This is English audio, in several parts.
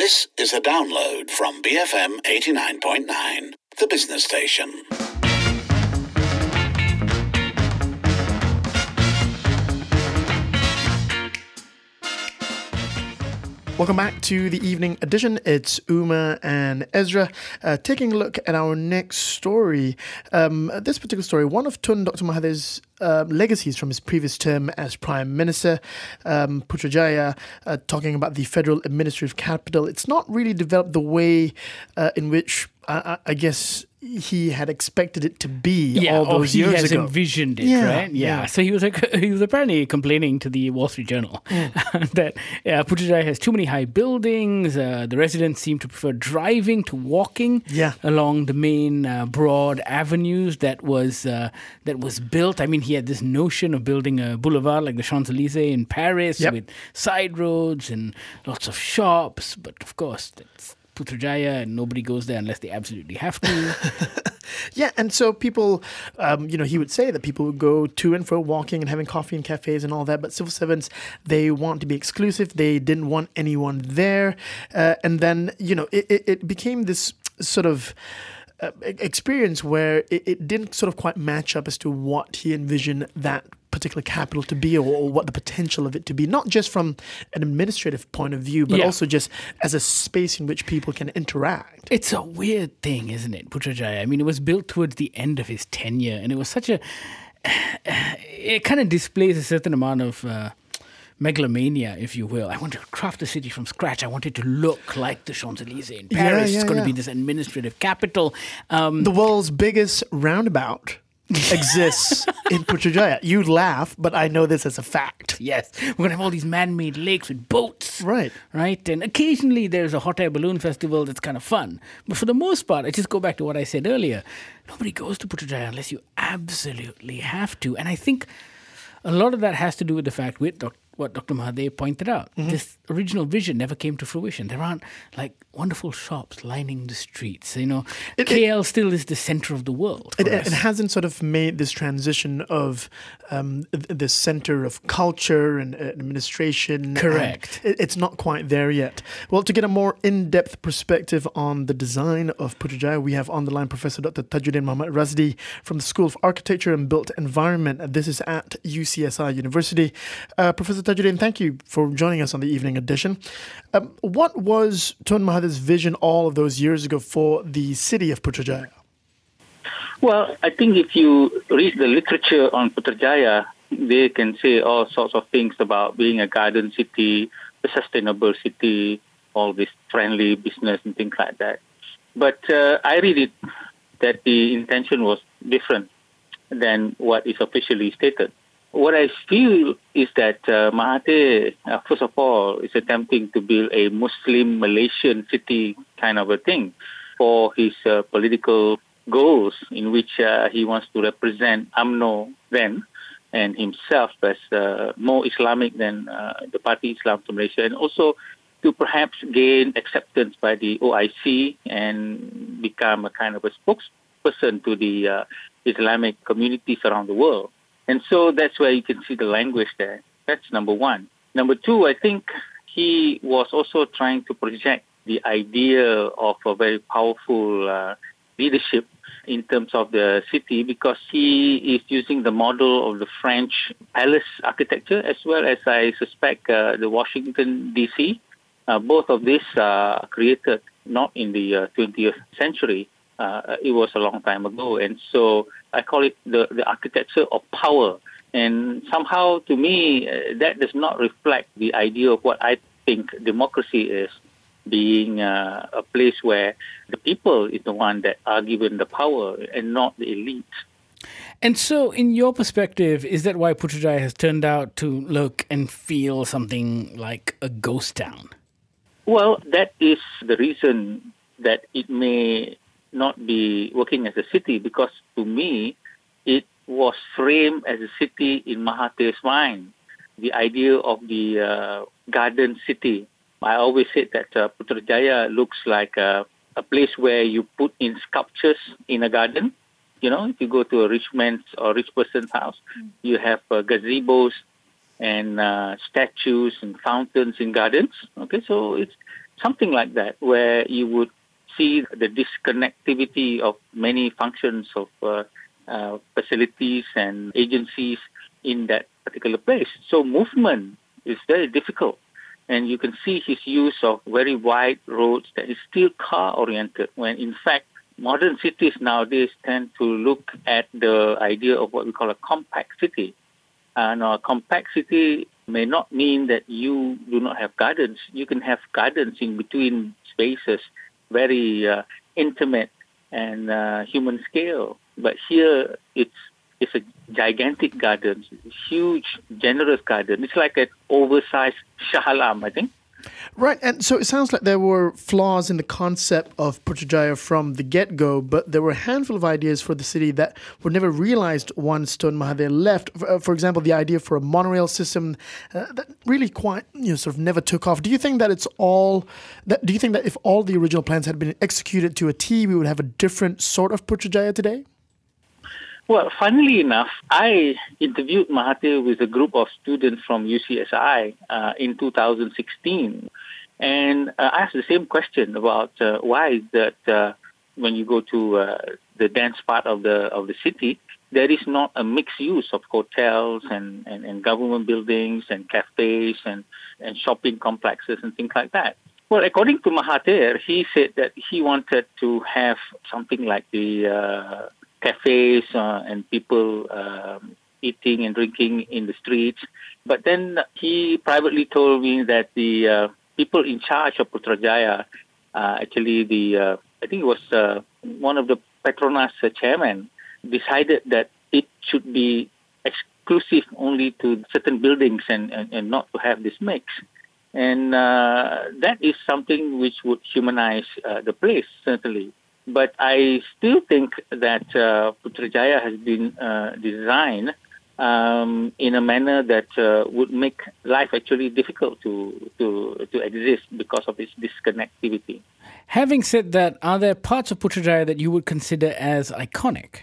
This is a download from BFM 89.9, the business station. Welcome back to the evening edition. It's Uma and Ezra taking a look at our next story. This particular story, one of Tun Dr. Mahathir's legacies from his previous term as Prime Minister, Putrajaya, talking about the federal administrative capital. It's not really developed the way in which I guess he had expected it to be all those years ago. He has envisioned it, right? Yeah. So he was apparently complaining to the Wall Street Journal that Putrajaya has too many high buildings. The residents seem to prefer driving to walking along the main broad avenues that was built. I mean, he had this notion of building a boulevard like the Champs-Élysées in Paris with side roads and lots of shops. But of course, that's Putrajaya, and nobody goes there unless they absolutely have to. Yeah, and so people, he would say that people would go to and fro walking and having coffee in cafes and all that, but civil servants, they want to be exclusive. They didn't want anyone there. And then, it became this sort of experience where it didn't sort of quite match up as to what he envisioned that particular capital to be, or what the potential of it to be, not just from an administrative point of view, but also just as a space in which people can interact. It's a weird thing, isn't it, Putrajaya? I mean, it was built towards the end of his tenure, and it was it kind of displays a certain amount of megalomania, if you will. I want to craft a city from scratch. I want it to look like the Champs-Élysées in Paris. It's going to be this administrative capital. The world's biggest roundabout exists in Putrajaya. You laugh, but I know this as a fact. Yes. We're going to have all these man-made lakes with boats. Right. And occasionally there's a hot air balloon festival that's kind of fun. But for the most part, I just go back to what I said earlier. Nobody goes to Putrajaya unless you absolutely have to. And I think a lot of that has to do with the fact with what Dr. Mahathir pointed out. Mm-hmm. This original vision never came to fruition. There aren't wonderful shops lining the streets. KL still is the center of the world. It hasn't sort of made this transition of the center of culture and administration. Correct. It's not quite there yet. Well, to get a more in-depth perspective on the design of Putrajaya, we have on the line Professor Dr. Tajuddin Muhammad Razdi from the School of Architecture and Built Environment. This is at UCSI University. Professor Tajuddin, thank you for joining us on the evening edition. What was Tun Mahathir's vision all of those years ago for the city of Putrajaya? Well, I think if you read the literature on Putrajaya, they can say all sorts of things about being a garden city, a sustainable city, all this friendly business and things like that. But I read it that the intention was different than what is officially stated. What I feel is that Mahathir, first of all, is attempting to build a Muslim Malaysian city kind of a thing for his political goals, in which he wants to represent UMNO then and himself as more Islamic than the Party Islam to Malaysia, and also to perhaps gain acceptance by the OIC and become a kind of a spokesperson to the Islamic communities around the world. And so that's where you can see the language there. That's number one. Number two, I think he was also trying to project the idea of a very powerful leadership in terms of the city, because he is using the model of the French palace architecture, as well as, I suspect, the Washington, D.C. Both of these are created not in the 20th century. It was a long time ago. And so I call it the architecture of power. And somehow, to me, that does not reflect the idea of what I think democracy is, being a place where the people is the one that are given the power and not the elite. And so, in your perspective, is that why Putrajaya has turned out to look and feel something like a ghost town? Well, that is the reason that it may not be working as a city, because to me, it was framed as a city in Mahathir's mind. The idea of the garden city. I always said that Putrajaya looks like a place where you put in sculptures in a garden. If you go to a rich man's or rich person's house, you have gazebos and statues and fountains in gardens. Okay, so something like that, where you would see the disconnectivity of many functions of facilities and agencies in that particular place. So movement is very difficult. And you can see his use of very wide roads that is still car-oriented, when in fact modern cities nowadays tend to look at the idea of what we call a compact city. And a compact city may not mean that you do not have gardens. You can have gardens in between spaces, very intimate and human scale. But here it's a gigantic garden, huge, generous garden. It's like an oversized Shah Alam, I think. Right, and so it sounds like there were flaws in the concept of Putrajaya from the get-go, but there were a handful of ideas for the city that were never realized once Tun Mahathir left. For example, the idea for a monorail system that really quite sort of never took off. Do you think that do you think that if all the original plans had been executed to a T, we would have a different sort of Putrajaya today? Well, funnily enough, I interviewed Mahathir with a group of students from UCSI in 2016, and I asked the same question about why is that when you go to the dense part of the city, there is not a mixed use of hotels and government buildings and cafes and shopping complexes and things like that. Well, according to Mahathir, he said that he wanted to have something like the cafes and people eating and drinking in the streets. But then he privately told me that the people in charge of Putrajaya, actually I think it was one of the Petronas chairman, decided that it should be exclusive only to certain buildings and not to have this mix. And that is something which would humanize the place, certainly. But I still think that Putrajaya has been designed in a manner that would make life actually difficult to exist because of its disconnectivity. Having said that, are there parts of Putrajaya that you would consider as iconic?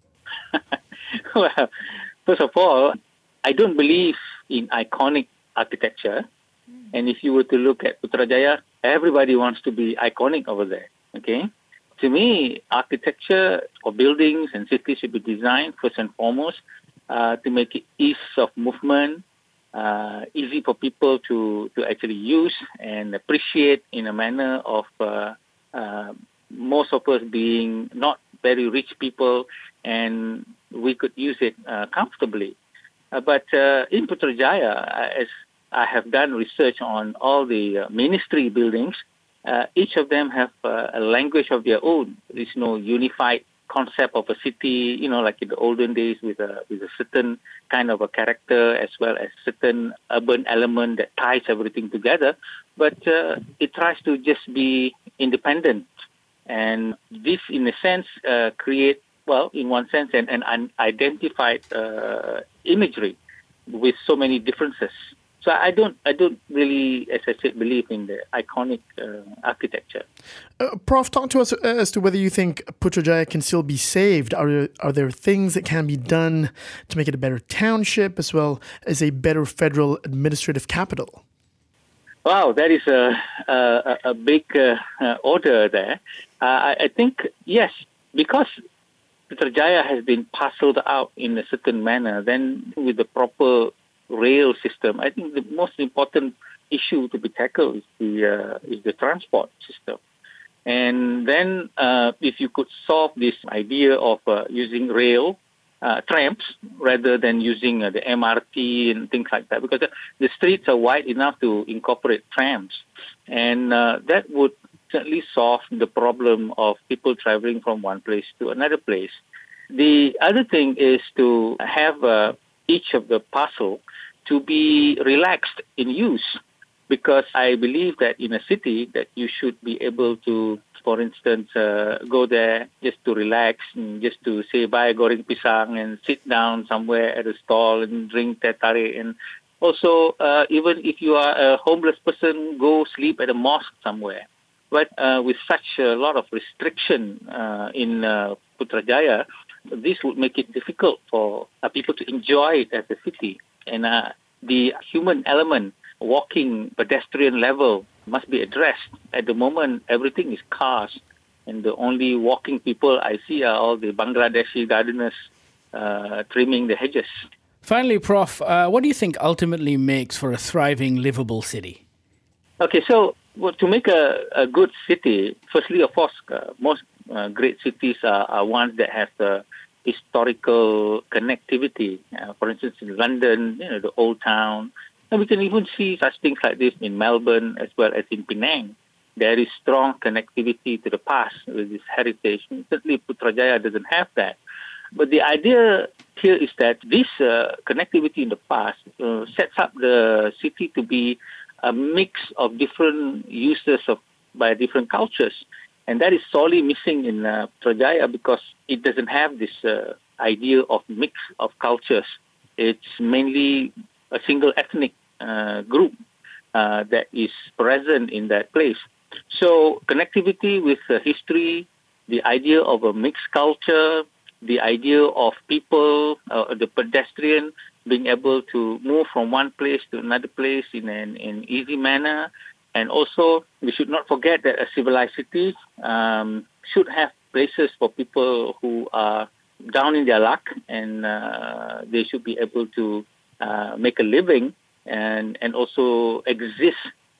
Well, first of all, I don't believe in iconic architecture. And if you were to look at Putrajaya, everybody wants to be iconic over there, okay? To me, architecture or buildings and cities should be designed first and foremost to make it ease of movement, easy for people to actually use and appreciate in a manner of most of us being not very rich people, and we could use it comfortably. But in Putrajaya, as I have done research on all the ministry buildings, each of them have a language of their own. There is no unified concept of a city, like in the olden days with a certain kind of a character as well as certain urban element that ties everything together. But it tries to just be independent. And this, in a sense, create, well, in one sense, an unidentified imagery with so many differences. So I don't really, as I said, believe in the iconic architecture. Prof, talk to us as to whether you think Putrajaya can still be saved. Are there things that can be done to make it a better township as well as a better federal administrative capital? Wow, that is a big order there. I think, yes, because Putrajaya has been parceled out in a certain manner, then with the proper rail system, I think the most important issue to be tackled is the transport system. And then if you could solve this idea of using rail, trams, rather than using the MRT and things like that, because the streets are wide enough to incorporate trams. And that would certainly solve the problem of people traveling from one place to another place. The other thing is to have each of the parcel to be relaxed in use, because I believe that in a city that you should be able to, for instance, go there just to relax and just to say bye goreng pisang and sit down somewhere at a stall and drink teh tarik. And also, even if you are a homeless person, go sleep at a mosque somewhere. But with such a lot of restriction in Putrajaya, this would make it difficult for people to enjoy it as a city. And the human element, walking, pedestrian level, must be addressed. At the moment, everything is cars, and the only walking people I see are all the Bangladeshi gardeners trimming the hedges. Finally, Prof, what do you think ultimately makes for a thriving, livable city? Okay, so to make a good city, firstly, of course, most great cities are ones that have the historical connectivity. For instance, in London, the Old Town, and we can even see such things like this in Melbourne as well as in Penang. There is strong connectivity to the past with this heritage. Certainly, Putrajaya doesn't have that. But the idea here is that this connectivity in the past sets up the city to be a mix of different uses by different cultures. And that is sorely missing in Putrajaya because it doesn't have this idea of mix of cultures. It's mainly a single ethnic group that is present in that place. So connectivity with history, the idea of a mixed culture, the idea of people, the pedestrian being able to move from one place to another place in an easy manner. And also, we should not forget that a civilized city should have places for people who are down in their luck, and they should be able to make a living and also exist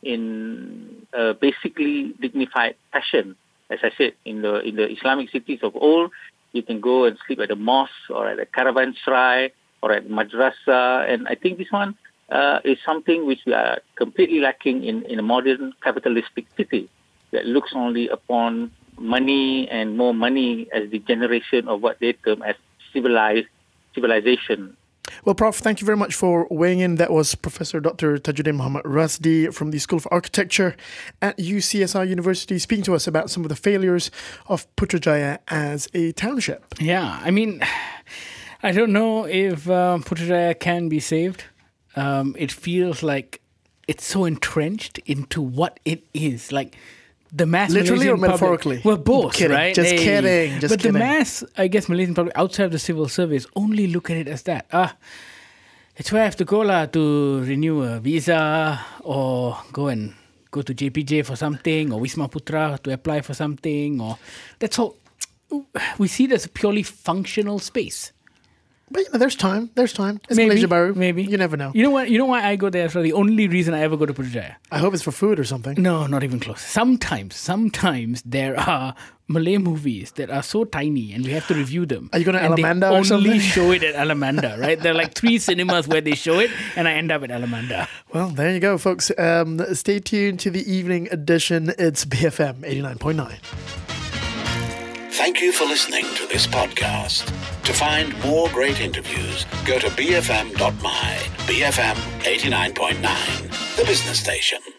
in a basically dignified fashion. As I said, in the Islamic cities of old, you can go and sleep at a mosque or at a caravanserai or at madrasa, and I think this one is something which we are completely lacking in a modern capitalistic city that looks only upon money and more money as the generation of what they term as civilization. Well, Prof, thank you very much for weighing in. That was Professor Dr. Tajuddin Muhammad Rasdi from the School of Architecture at UCSR University, speaking to us about some of the failures of Putrajaya as a township. Yeah, I mean, I don't know if Putrajaya can be saved. It feels like it's so entrenched into what it is. Like the mass literally Malaysian or metaphorically? Public, well, both, kidding. right? Just kidding. Just but kidding. The mass, I guess, Malaysian public outside of the civil service only look at it as that. It's where I have to go to renew a visa or go to JPJ for something or Wisma Putra to apply for something. Or that's all. We see it as a purely functional space. But there's time. It's Maybe, Malaysia Baru. Maybe. You never know. You know why I go there? So the only reason I ever go to Putrajaya. I hope it's for food or something. No, not even close. Sometimes there are Malay movies that are so tiny and we have to review them. Are you going to Alamanda or or something? only show it at Alamanda, right? There are like 3 cinemas where they show it and I end up at Alamanda. Well, there you go, folks. Stay tuned to the evening edition. It's BFM 89.9. Thank you for listening to this podcast. To find more great interviews, go to bfm.my. BFM 89.9, the business station.